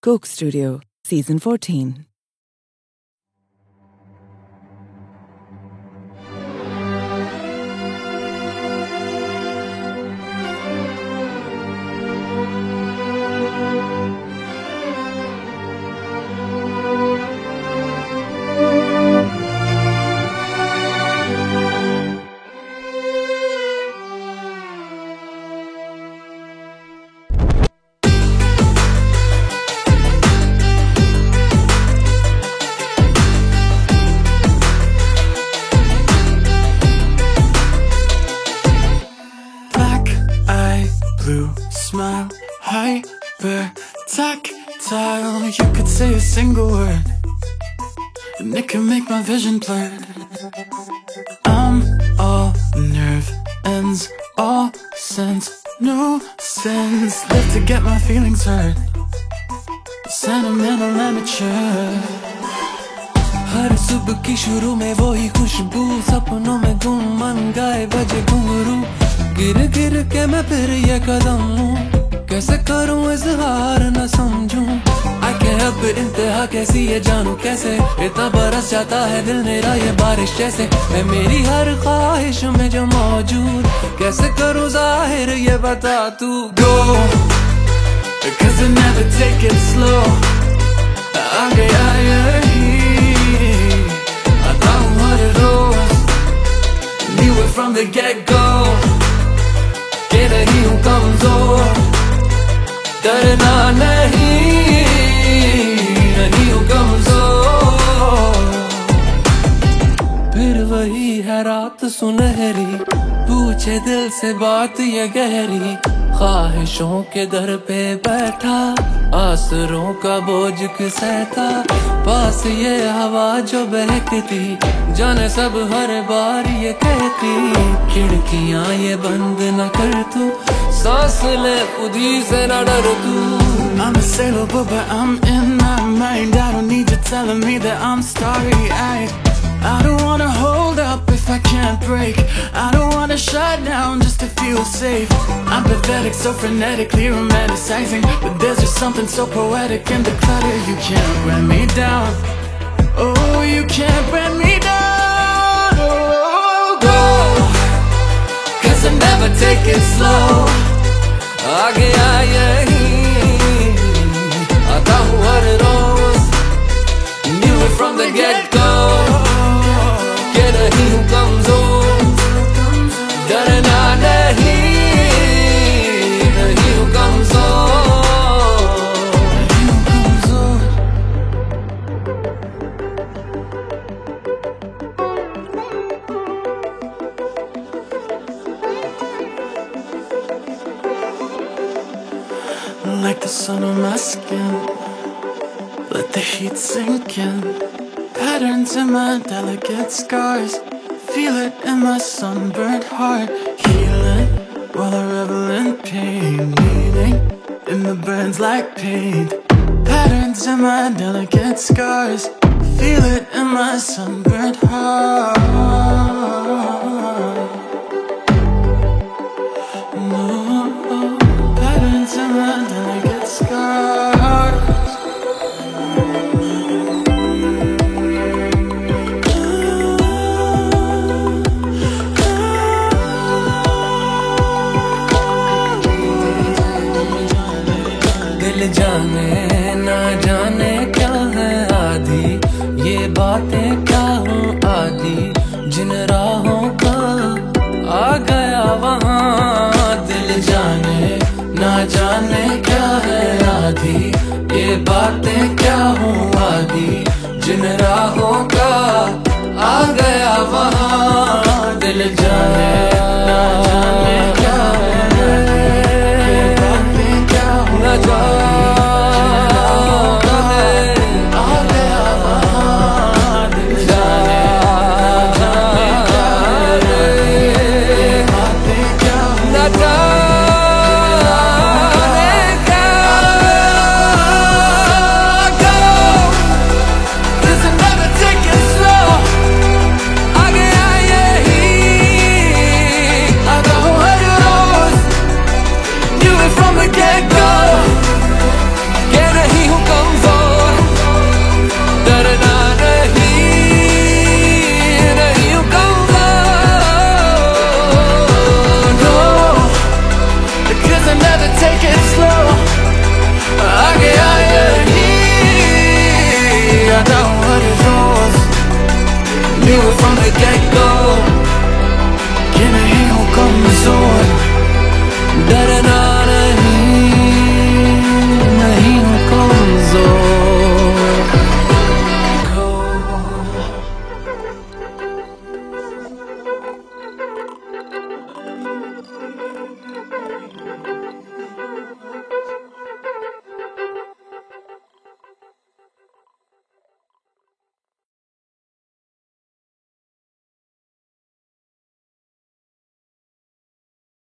Coke Studio, Season 14. Blue smile, hyper tactile. You could say a single word and it can make my vision blurred. I'm all nerve ends, all sense, no sense. Live to get my feelings hurt, sentimental amateur. हर सुबह की शुरू में वो ही खुशबू, सपनों में गुम मन गाए बजे घुंघरू। गिर गिर के मैं फिर ये कदम लूं, कैसे करूं इजहार न समझूं। I can't help it, इंतहा कैसी ये जानूं कैसे, इतना बरस जाता है दिल मेरा ये बारिश जैसे। मैं मेरी हर ख्वाहिश में जो मौजूद, कैसे करूं जाहिर ये बता तू। Go, 'cause I never take it slow. आ गया यही, आता हूँ हर रोज, knew it from the get-go. के नहीं हूँ कमजोर, डरना नहीं, नहीं हूँ कमजोर। फिर वही है रात सुनहरी, पूछे दिल से बात ये गहरी। ख्वाहिशों के दर पे बैठा, आसरों का बोझ सहता। पास ये हवा जो बहकती, जाने सब हर बार ये कहती। खिड़कियां ये बंद न कर तू, सांस ले खुद ही से न डर तू। I'm a sailor but I'm in my mind. I don't need you telling me that I'm starry-eyed. I don't wanna hold up if I can't break. I don't wanna shut down just to feel safe. I'm pathetic, so frenetically romanticizing, but there's just something so poetic in the clutter. You can't wear me down. Oh, you can't wear me down. Oh, go, 'cause I never take it slow. आगे आए ही, आता हूँ हर रोज, knew it from the get-go. के नहीं हूँ कमजोर, डरना नहीं, नहीं हूँ कमजोर, नहीं हूँ कमजोर। Like the sun on my skin, let the heat sink in. Patterns in my delicate scars, feel it in my sunburnt heart. Healing while I revel in pain, bleeding in the burns like paint. Patterns in my delicate scars, feel it in my sunburnt heart. No, patterns in my delicate scars. दिल जाने ना जाने क्या है आधी, ये बातें क्या हूँ आदि। जिन राहों का आ गया वहाँ, दिल जाने ना जाने क्या है आधी, ये बातें